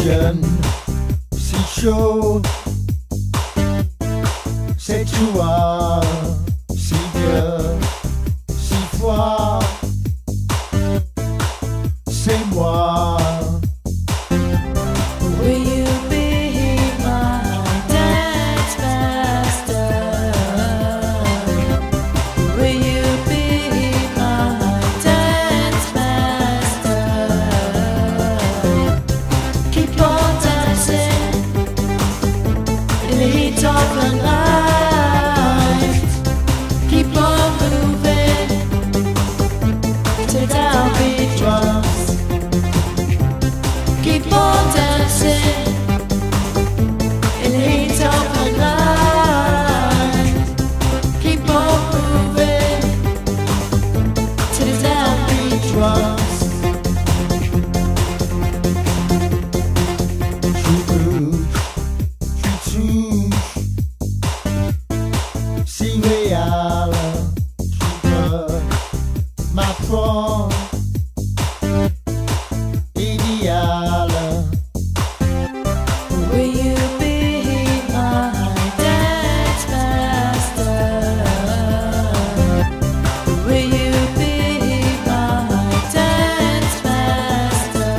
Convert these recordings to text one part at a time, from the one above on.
jeune, si chaud, c'est toi, si vieux, si froid, c'est moi. Will you be my dance master? Will you be my dance master? Keep on dancing in the heat of the night. Keep on moving to the downbeat drums. Keep on dancing in the heat of the night. Keep on moving to the downbeat drums. Tu touches, si réel, tu peux m'apprendre, idéal. Will you be my dance master? Will you be my dance master?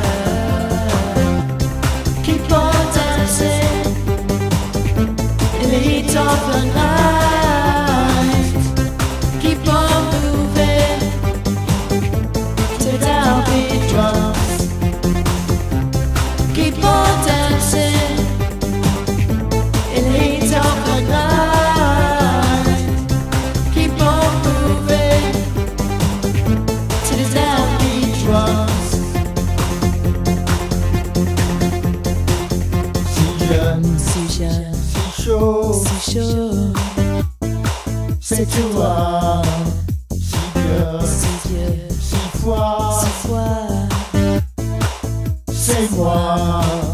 Keep on dancing in the heat of the night. Keep on moving to the downbeat drums. Keep on dancing in the heat of the night. Keep on moving to the downbeat drums. Si jeune, Si jeune, si chaud, si chaud, c'est toi, si vieux, si vieux, si froid, si froid, c'est moi.